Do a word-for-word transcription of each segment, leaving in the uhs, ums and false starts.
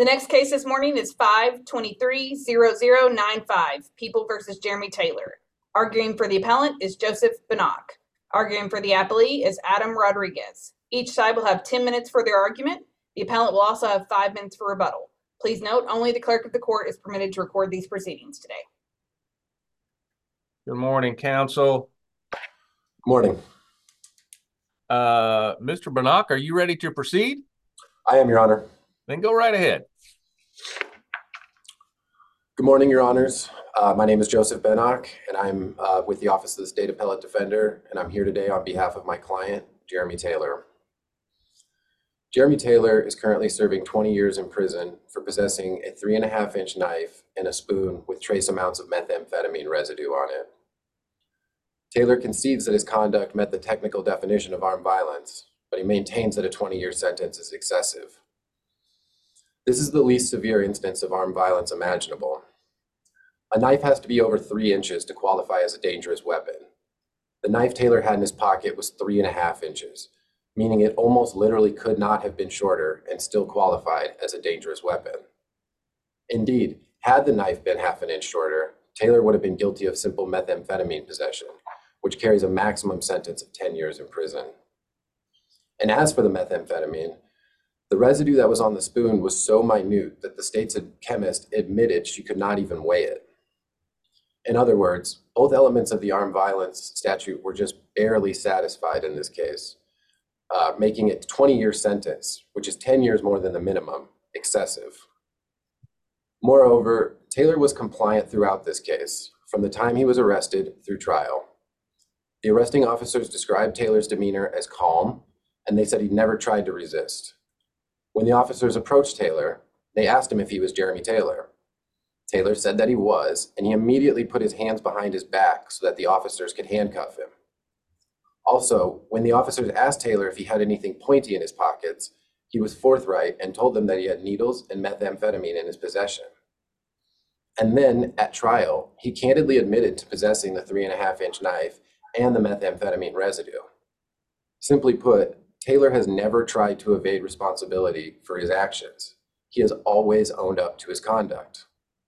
The next case this morning is five twenty-three zero zero nine five, People versus Jeremy Taylor. Arguing for the appellant is Joseph Bannock. Arguing for the appellee is Adam Rodriguez. Each side will have ten minutes for their argument. The appellant will also have five minutes for rebuttal. Please note, only the clerk of the court is permitted to record these proceedings today. Good morning, counsel. Morning. Uh, Mister Bannock, are you ready to proceed? I am, Your Honor. Then go right ahead. Good morning, Your Honors. Uh, my name is Joseph Bannock, and I'm uh, with the Office of the State Appellate Defender, and I'm here today on behalf of my client, Jeremy Taylor. Jeremy Taylor is currently serving twenty years in prison for possessing a three and a half inch knife and a spoon with trace amounts of methamphetamine residue on it. Taylor concedes that his conduct met the technical definition of armed violence, but he maintains that a twenty year sentence is excessive. This is the least severe instance of armed violence imaginable. A knife has to be over three inches to qualify as a dangerous weapon. The knife Taylor had in his pocket was three and a half inches, meaning it almost literally could not have been shorter and still qualified as a dangerous weapon. Indeed, had the knife been half an inch shorter, Taylor would have been guilty of simple methamphetamine possession, which carries a maximum sentence of ten years in prison. And as for the methamphetamine, the residue that was on the spoon was so minute that the state's chemist admitted she could not even weigh it. In other words, both elements of the armed violence statute were just barely satisfied in this case, uh, making it a twenty year sentence, which is ten years more than the minimum, excessive. Moreover, Taylor was compliant throughout this case, from the time he was arrested through trial. The arresting officers described Taylor's demeanor as calm, and they said he never tried to resist. When the officers approached Taylor, they asked him if he was Jeremy Taylor. Taylor said that he was, and he immediately put his hands behind his back so that the officers could handcuff him. Also, when the officers asked Taylor if he had anything pointy in his pockets, he was forthright and told them that he had needles and methamphetamine in his possession. And then, at trial, he candidly admitted to possessing the three and a half inch knife and the methamphetamine residue. Simply put, Taylor has never tried to evade responsibility for his actions. He has always owned up to his conduct.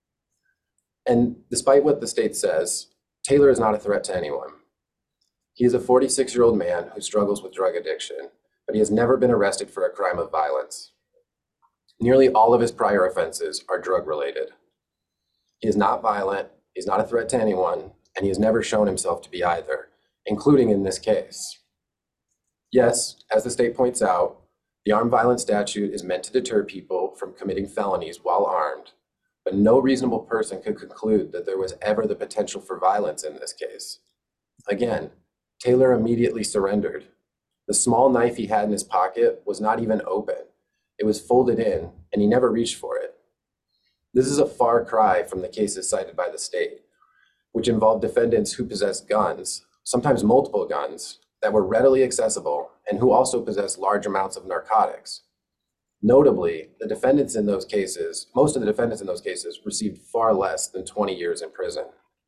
And despite what the state says, Taylor is not a threat to anyone. He is a forty-six year old man who struggles with drug addiction, but he has never been arrested for a crime of violence. Nearly all of his prior offenses are drug related. He is not violent, he's not a threat to anyone, and he has never shown himself to be either, including in this case. Yes, as the state points out, the armed violence statute is meant to deter people from committing felonies while armed, but no reasonable person could conclude that there was ever the potential for violence in this case. Again, Taylor immediately surrendered. The small knife he had in his pocket was not even open. It was folded in, and he never reached for it. This is a far cry from the cases cited by the state, which involved defendants who possessed guns, sometimes multiple guns, that were readily accessible and who also possessed large amounts of narcotics. Notably, the defendants in those cases, most of the defendants in those cases received far less than twenty years in prison.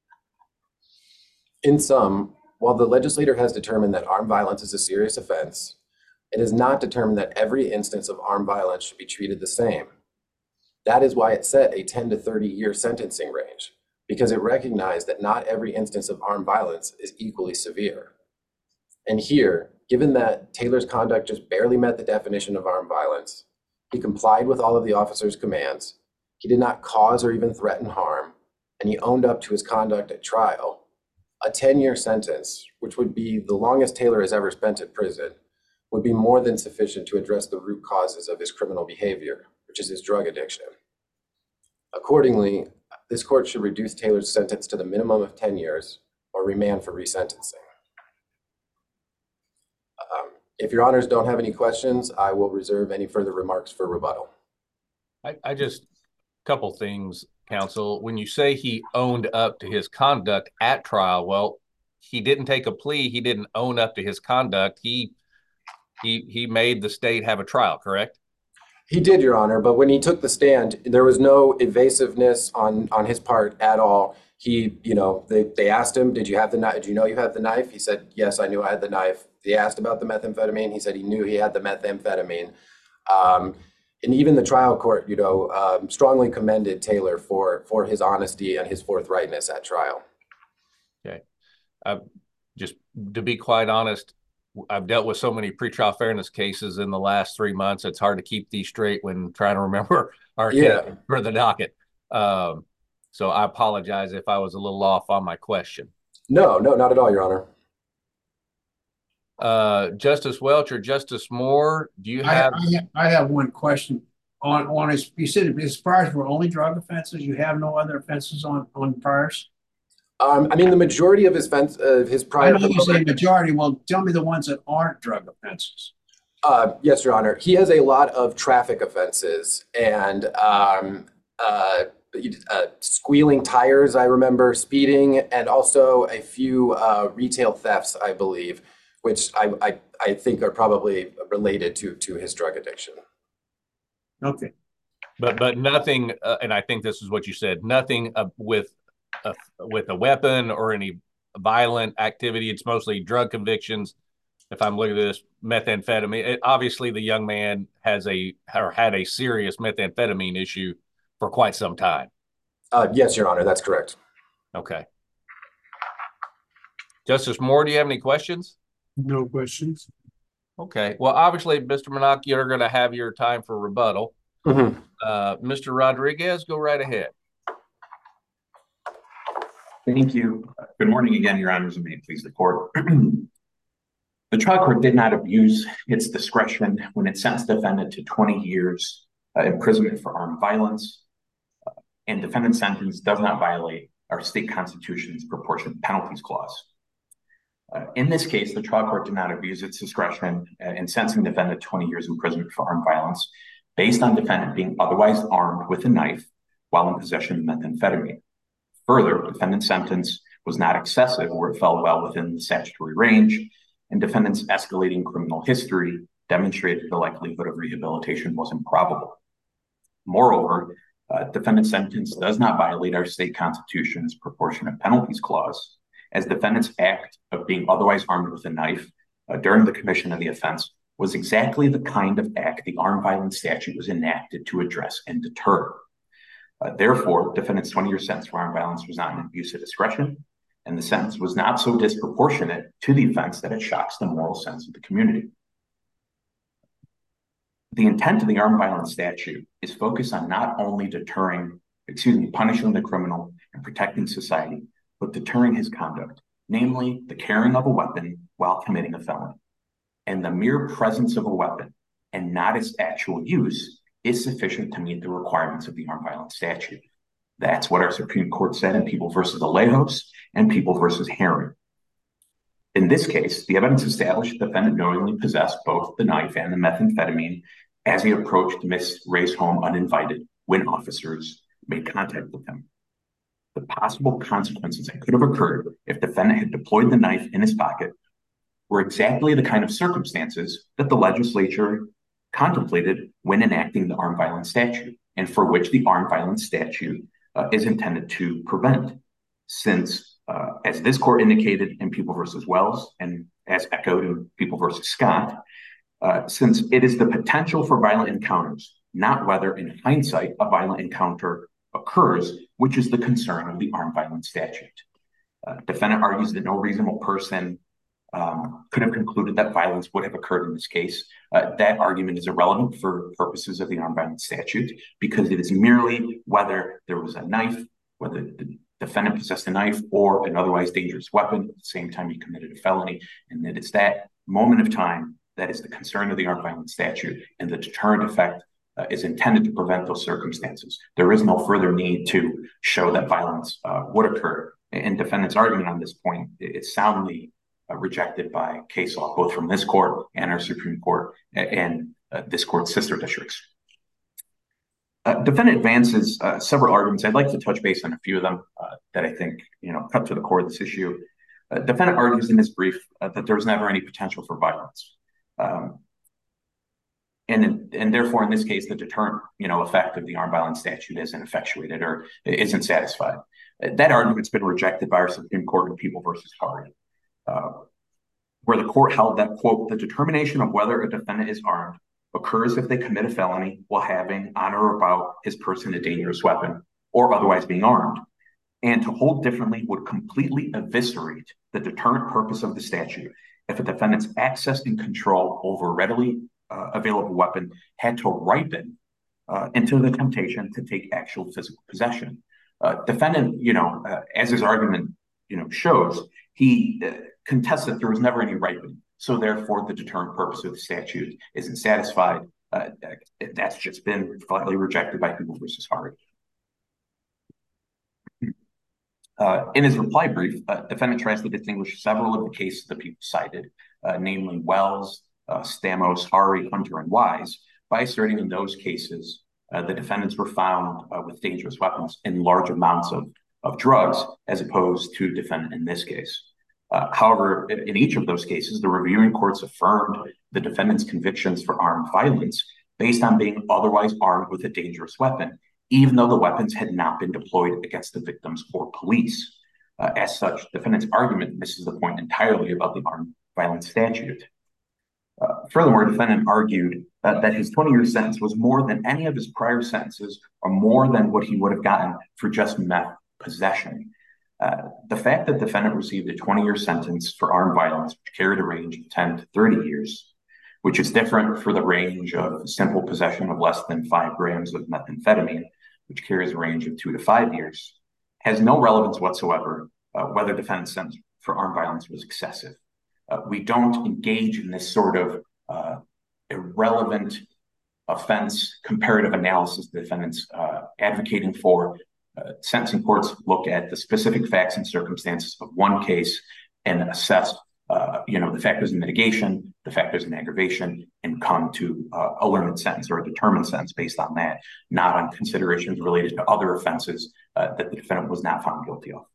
In sum, while the legislator has determined that armed violence is a serious offense, it has not determined that every instance of armed violence should be treated the same. That is why it set a ten to thirty year sentencing range, because it recognized that not every instance of armed violence is equally severe. And here, given that Taylor's conduct just barely met the definition of armed violence, he complied with all of the officers' commands, he did not cause or even threaten harm, and he owned up to his conduct at trial, a ten year sentence, which would be the longest Taylor has ever spent in prison, would be more than sufficient to address the root causes of his criminal behavior, which is his drug addiction. Accordingly, this court should reduce Taylor's sentence to the minimum of ten years or remand for resentencing. Um, if your honors don't have any questions, I will reserve any further remarks for rebuttal. I, I just, a couple things, counsel. When you say he owned up to his conduct at trial, well, he didn't take a plea. He didn't own up to his conduct. He he he made the state have a trial, correct? He did, Your Honor, but when he took the stand, there was no evasiveness on, on his part at all. He, you know, they, they asked him, did you have the knife? Did you know you had the knife? He said, yes, I knew I had the knife. They asked about the methamphetamine. He said he knew he had the methamphetamine. Um, and even the trial court, you know, um, strongly commended Taylor for for his honesty and his forthrightness at trial. Okay. Uh, just to be quite honest, I've dealt with so many pretrial fairness cases in the last three months. It's hard to keep these straight when trying to remember our Yeah. case for the docket. Um, so I apologize if I was a little off on my question. No, no, not at all, Your Honor. Uh, Justice Welch or Justice Moore, do you I, have? I, have, I have one question on on his. You said his priors were only drug offenses. You have no other offenses on on priors. Um, I mean, the majority of his fence, uh, his prior. I know you say majority. Well, tell me the ones that aren't drug offenses. Uh, yes, Your Honor. He has a lot of traffic offenses and um, uh, uh, squealing tires, I remember, speeding, and also a few uh, retail thefts, I believe, which I, I, I think are probably related to, to his drug addiction. Okay. But but nothing, uh, and I think this is what you said, nothing uh, with a, with a weapon or any violent activity. It's mostly drug convictions. If I'm looking at this methamphetamine, it, obviously the young man has a or had a serious methamphetamine issue for quite some time. Uh, yes, Your Honor, that's correct. Okay. Justice Moore, do you have any questions? No questions. Okay. Well, obviously, Mister Manock, you're going to have your time for rebuttal. Mm-hmm. Uh, Mister Rodriguez, go right ahead. Thank you. Good morning again, Your Honors, and may it please the court. The trial court did not abuse its discretion when it sentenced the defendant to twenty years uh, imprisonment for armed violence, uh, and defendant's sentence does not violate our state constitution's proportionate penalties clause. Uh, in this case, the trial court did not abuse its discretion uh, in sentencing the defendant to twenty years imprisonment for armed violence based on defendant being otherwise armed with a knife while in possession of methamphetamine. Further, defendant's sentence was not excessive where it fell well within the statutory range, and defendant's escalating criminal history demonstrated the likelihood of rehabilitation was improbable. Moreover, uh, defendant's sentence does not violate our state constitution's proportionate penalties clause, as defendant's act of being otherwise armed with a knife uh, during the commission of the offense was exactly the kind of act the armed violence statute was enacted to address and deter. Uh, therefore, defendant's twenty-year sentence for armed violence was not an abuse of discretion, and the sentence was not so disproportionate to the offense that it shocks the moral sense of the community. The intent of the armed violence statute is focused on not only deterring, excuse me, punishing the criminal and protecting society, but deterring his conduct, namely the carrying of a weapon while committing a felony. And the mere presence of a weapon and not its actual use is sufficient to meet the requirements of the armed violence statute. That's what our Supreme Court said in People versus Alejos and People versus Herring. In this case, the evidence established the defendant knowingly possessed both the knife and the methamphetamine as he approached Miss Ray's home uninvited when officers made contact with him. The possible consequences that could have occurred if the defendant had deployed the knife in his pocket were exactly the kind of circumstances that the legislature contemplated when enacting the armed violence statute, and for which the armed violence statute uh, is intended to prevent. Since, uh, as this court indicated in People versus Wells, and as echoed in People versus Scott, uh, since it is the potential for violent encounters, not whether in hindsight a violent encounter occurs, which is the concern of the armed violence statute. Uh, defendant argues that no reasonable person Um, could have concluded that violence would have occurred in this case. Uh, that argument is irrelevant for purposes of the armed violence statute because it is merely whether there was a knife, whether the defendant possessed a knife or an otherwise dangerous weapon at the same time he committed a felony, and that it's that moment of time that is the concern of the armed violence statute, and the deterrent effect uh, is intended to prevent those circumstances. There is no further need to show that violence uh, would occur. And defendant's argument on this point is soundly Uh, rejected by case law, both from this court and our Supreme Court and, and uh, this court's sister districts. Uh, defendant advances uh, several arguments. I'd like to touch base on a few of them uh, that I think, you know, cut to the core of this issue. Uh, defendant argues in his brief uh, that there was never any potential for violence. Um, and, and therefore, in this case, the deterrent, you know, effect of the armed violence statute isn't effectuated or isn't satisfied. That argument's been rejected by our Supreme Court in People versus Hardy. Uh, where the court held that, quote, the determination of whether a defendant is armed occurs if they commit a felony while having on or about his person a dangerous weapon or otherwise being armed. And to hold differently would completely eviscerate the deterrent purpose of the statute if a defendant's access and control over a readily uh, available weapon had to ripen uh, into the temptation to take actual physical possession. Uh, defendant, you know, uh, as his argument, you know, shows, he uh, contests that there was never any ripening. So therefore, the deterrent purpose of the statute isn't satisfied. Uh, that's just been flatly rejected by People versus Hari. Uh, in his reply brief, uh, defendant tries to distinguish several of the cases that people cited, uh, namely Wells, uh, Stamos, Hari, Hunter, and Wise, by asserting in those cases uh, the defendants were found uh, with dangerous weapons in large amounts of, of drugs, as opposed to defendant in this case. Uh, however, in each of those cases, the reviewing courts affirmed the defendant's convictions for armed violence based on being otherwise armed with a dangerous weapon, even though the weapons had not been deployed against the victims or police. Uh, as such, defendant's argument misses the point entirely about the armed violence statute. Uh, furthermore, defendant argued uh, that his twenty-year sentence was more than any of his prior sentences or more than what he would have gotten for just meth possession. Uh, the fact that defendant received a twenty-year sentence for armed violence, which carried a range of ten to thirty years, which is different for the range of simple possession of less than five grams of methamphetamine, which carries a range of two to five years, has no relevance whatsoever uh, whether defendant's sentence for armed violence was excessive. Uh, we don't engage in this sort of uh, irrelevant offense comparative analysis the defendant's uh, advocating for. Uh, sentencing courts look at the specific facts and circumstances of one case and assess, uh, you know, the factors in mitigation, the factors in aggravation, and come to uh, a limited sentence or a determined sentence based on that, not on considerations related to other offenses uh, that the defendant was not found guilty of.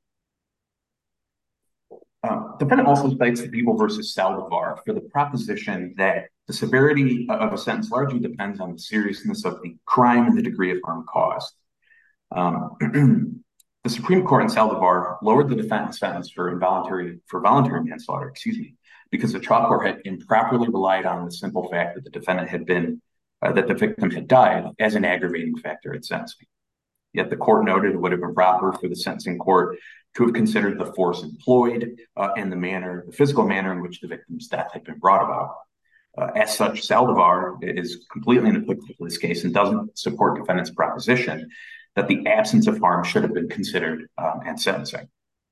Um, defendant also cites the People versus Saldivar for the proposition that the severity of a sentence largely depends on the seriousness of the crime and the degree of harm caused. Um, the Supreme Court in Saldivar lowered the defendant's sentence for involuntary for voluntary manslaughter, excuse me, because the trial court had improperly relied on the simple fact that the defendant had been uh, that the victim had died as an aggravating factor at sentencing. Yet the court noted it would have been proper for the sentencing court to have considered the force employed uh, and the manner, the physical manner in which the victim's death had been brought about. Uh, as such, Saldivar is completely inapplicable to this case and doesn't support defendant's proposition that the absence of harm should have been considered um, at sentencing.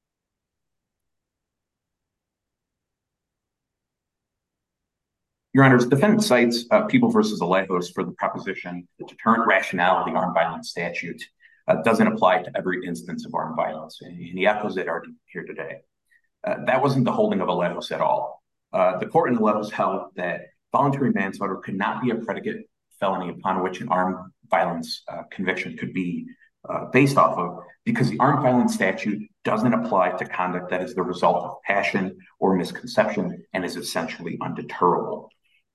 Your Honors, defendant cites uh, People versus Alejos for the proposition the deterrent rationale of the armed violence statute uh, doesn't apply to every instance of armed violence, and he echoes it already here today. Uh, that wasn't the holding of Alejos at all. Uh, the court in Alejos held that voluntary manslaughter could not be a predicate felony upon which an armed violence uh, conviction could be uh, based off of, because the armed violence statute doesn't apply to conduct that is the result of passion or misconception and is essentially undeterrable.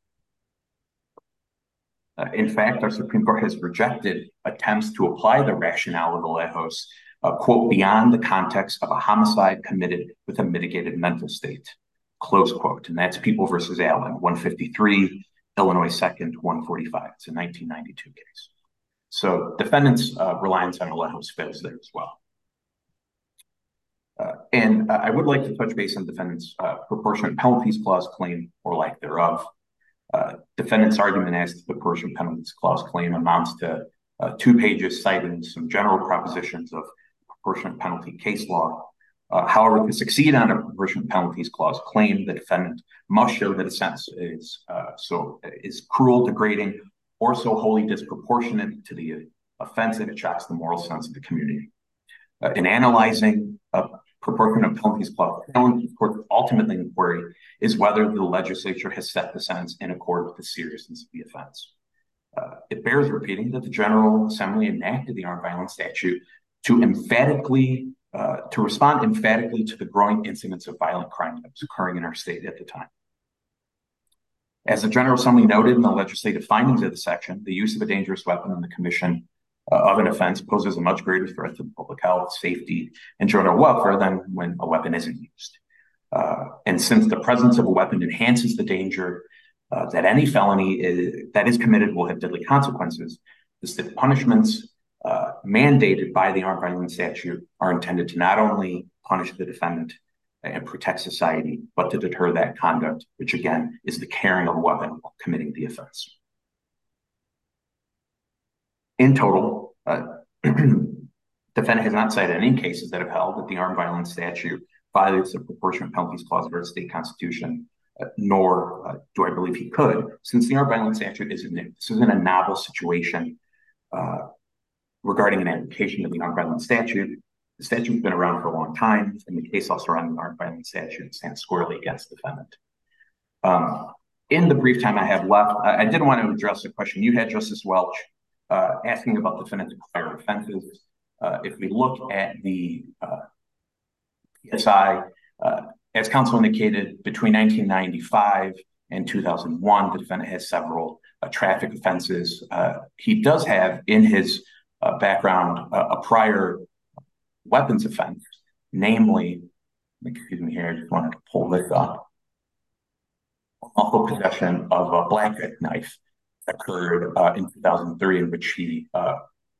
Uh, in fact, our Supreme Court has rejected attempts to apply the rationale of Alejos, uh, quote, beyond the context of a homicide committed with a mitigated mental state, close quote. And that's People versus Allen, one fifty-three, Illinois second, one forty-five. It's a nineteen ninety-two case. So defendants' uh, reliance on Alejos fails there as well. Uh, and uh, I would like to touch base on defendants' uh, proportionate penalties clause claim or lack thereof. Uh, defendant's argument as to the proportionate penalties clause claim amounts to uh, two pages citing some general propositions of proportionate penalty case law. Uh, however, to succeed on a proportionate penalties clause claim, the defendant must show that a sentence is uh, so is cruel, degrading, or so wholly disproportionate to the offense that it shocks the moral sense of the community. Uh, in analyzing a proportionate penalties clause, of course, ultimately inquiry is whether the legislature has set the sentence in accord with the seriousness of the offense. Uh, it bears repeating that the General Assembly enacted the armed violence statute to emphatically uh, to respond emphatically to the growing incidence of violent crime that was occurring in our state at the time. As the General Assembly noted in the legislative findings of the section, the use of a dangerous weapon in the commission uh, of an offense poses a much greater threat to public health, safety, and general welfare than when a weapon isn't used. Uh, and since the presence of a weapon enhances the danger uh, that any felony is, that is committed will have deadly consequences, is that punishments uh, mandated by the armed violence statute are intended to not only punish the defendant and protect society, but to deter that conduct, which again is the carrying of a weapon while committing the offense. In total, uh, defendant has not cited any cases that have held that the armed violence statute violates the proportionate penalties clause of our state constitution, uh, nor uh, do I believe he could, since the armed violence statute isn't this isn't a novel situation uh, regarding an application of the armed violence statute. The statute's been around for a long time, and the case law surrounding the armed violence statute stands squarely against the defendant. Um, in the brief time I have left, I, I did want to address a question you had, Justice Welch, uh, asking about defendant's prior offenses. Uh, if we look at the uh, P S I, uh, as counsel indicated, between nineteen ninety-five and two thousand one, the defendant has several uh, traffic offenses. Uh, he does have in his uh, background uh, a prior weapons offense, namely, excuse me here, I just wanted to pull this up, unlawful possession of a blackjack knife occurred uh, in two thousand three, in which he uh,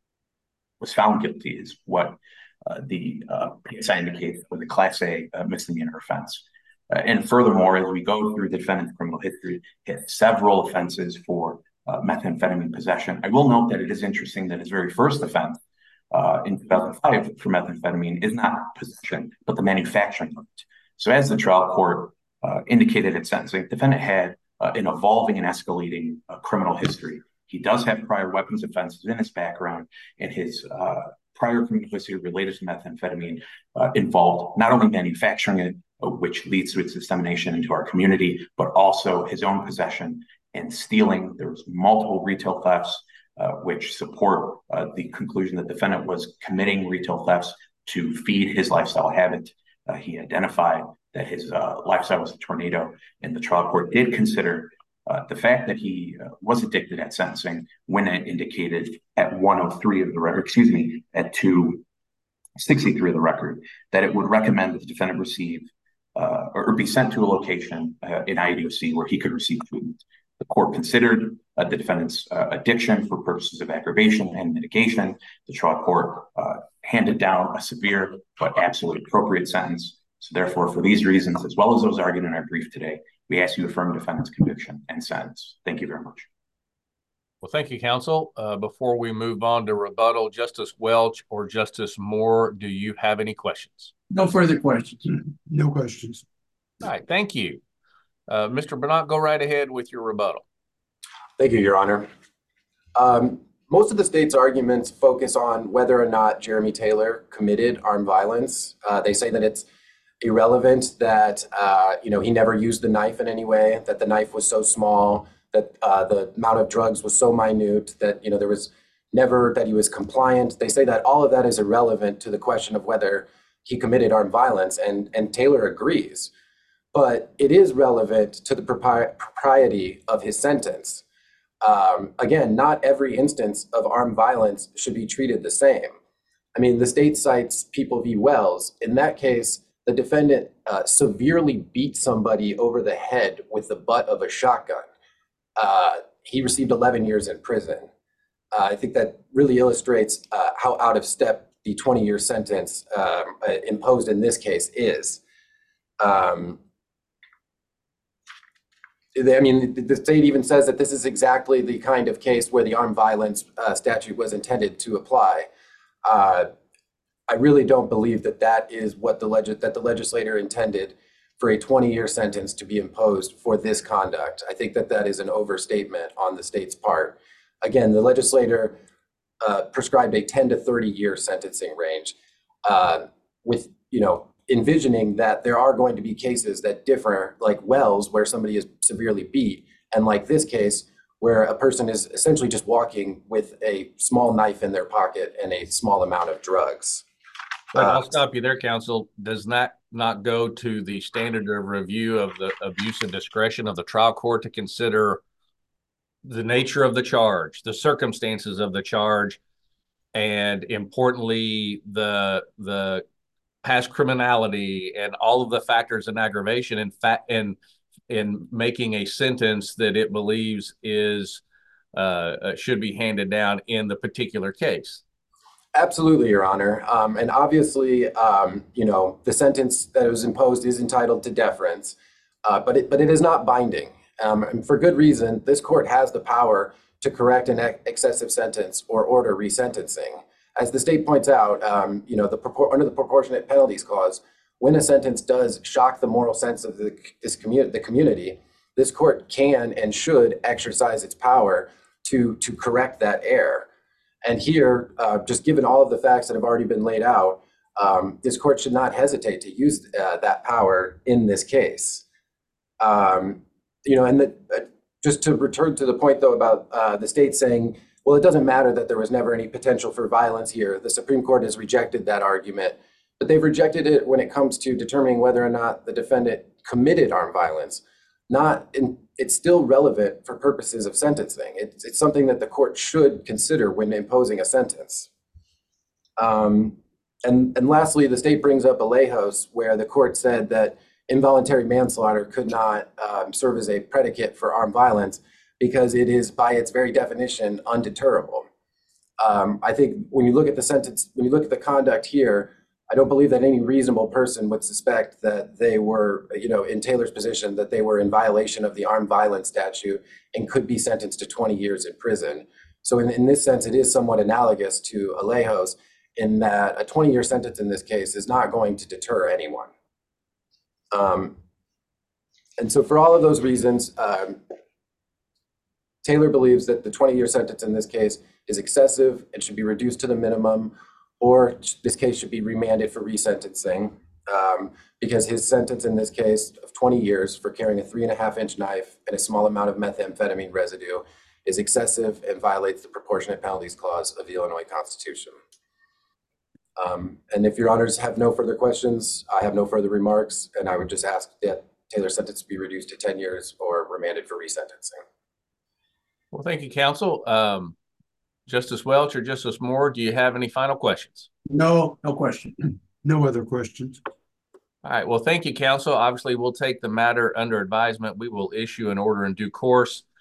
was found guilty, is what uh, the uh, P S I indicates was a Class A uh, misdemeanor offense. Uh, and furthermore, as we go through the defendant's criminal history, he had several offenses for uh, methamphetamine possession. I will note that it is interesting that his very first offense uh, in two thousand five for methamphetamine is not possession, but the manufacturing of it. So as the trial court uh, indicated at sentencing, the defendant had uh, an evolving and escalating uh, criminal history. He does have prior weapons offenses in his background, and his uh, prior criminal history related to methamphetamine uh, involved not only manufacturing it, uh, which leads to its dissemination into our community, but also his own possession and stealing. There was multiple retail thefts, uh, which support uh, the conclusion that the defendant was committing retail thefts to feed his lifestyle habit. Uh, he identified that his uh, lifestyle was a tornado, and the trial court did consider Uh, the fact that he uh, was addicted at sentencing when it indicated at one oh three of the record, excuse me, at two sixty-three of the record, that it would recommend that the defendant receive uh, or be sent to a location uh, in I D O C where he could receive treatment. The court considered uh, the defendant's uh, addiction for purposes of aggravation and mitigation. The trial court uh, handed down a severe but absolutely appropriate sentence. So therefore, for these reasons, as well as those argued in our brief today, we ask you to affirm defendant's conviction and sentence. Thank you very much. Well, thank you, counsel. Uh, before we move on to rebuttal, Justice Welch or Justice Moore, do you have any questions? No further questions. No questions. All right, thank you. Uh, Mister Bernat, go right ahead with your rebuttal. Thank you, Your Honor. Um, most of the state's arguments focus on whether or not Jeremy Taylor committed armed violence. Uh, they say that it's irrelevant that uh, you know he never used the knife in any way, that the knife was so small, that uh, the amount of drugs was so minute, that you know there was never that he was compliant. They say that all of that is irrelevant to the question of whether he committed armed violence, and and Taylor agrees. But it is relevant to the propri- propriety of his sentence. Um, again, not every instance of armed violence should be treated the same. I mean, the state cites People v. Wells. In that case, the defendant uh, severely beat somebody over the head with the butt of a shotgun. Uh, he received eleven years in prison. Uh, I think that really illustrates uh, how out of step the twenty-year sentence um, uh, imposed in this case is. Um, I mean, the state even says that this is exactly the kind of case where the armed violence uh, statute was intended to apply. Uh, I really don't believe that that is what the leg- that the legislator intended for a twenty-year sentence to be imposed for this conduct. I think that that is an overstatement on the state's part. Again, the legislator uh, prescribed a ten to thirty year sentencing range, uh, with you know envisioning that there are going to be cases that differ, like Wells, where somebody is severely beat, and like this case, where a person is essentially just walking with a small knife in their pocket and a small amount of drugs. But I'll stop you there, counsel. Does that not go to the standard of review of the abuse of discretion of the trial court to consider the nature of the charge, the circumstances of the charge, and importantly, the the past criminality and all of the factors in aggravation and fa- and in making a sentence that it believes is uh, should be handed down in the particular case. Absolutely, Your Honor. Um, and obviously, um, you know, the sentence that was imposed is entitled to deference, uh, but it but it is not binding. Um, and for good reason. This court has the power to correct an ex excessive sentence or order resentencing. As the state points out, um, you know, the under the proportionate penalties clause, when a sentence does shock the moral sense of the this community, the community, this court can and should exercise its power to to correct that error. And here, uh, just given all of the facts that have already been laid out, um, this court should not hesitate to use uh, that power in this case. Um, you know, and the, uh, just to return to the point, though, about uh, the state saying, well, it doesn't matter that there was never any potential for violence here. The Supreme Court has rejected that argument, but they've rejected it when it comes to determining whether or not the defendant committed armed violence. Not in, it's still relevant for purposes of sentencing. It's, it's something that the court should consider when imposing a sentence. Um, and, and lastly, the state brings up Alejos, where the court said that involuntary manslaughter could not um, serve as a predicate for armed violence because it is, by its very definition, undeterrable. Um, I think when you look at the sentence, when you look at the conduct here, I don't believe that any reasonable person would suspect that they were, you know, in Taylor's position, that they were in violation of the armed violence statute and could be sentenced to twenty years in prison. So in, in this sense, it is somewhat analogous to Alejos in that a twenty year sentence in this case is not going to deter anyone. Um, and so for all of those reasons, um, Taylor believes that the twenty year sentence in this case is excessive and should be reduced to the minimum, or this case should be remanded for resentencing um, because his sentence in this case of twenty years for carrying a three and a half inch knife and a small amount of methamphetamine residue is excessive and violates the proportionate penalties clause of the Illinois Constitution. Um, and if your honors have no further questions, I have no further remarks, and I would just ask that Taylor's sentence be reduced to ten years or remanded for resentencing. Well, thank you, counsel. Um, Justice Welch or Justice Moore, do you have any final questions? No, no question. No other questions. All right. Well, thank you, counsel. Obviously, we'll take the matter under advisement. We will issue an order in due course.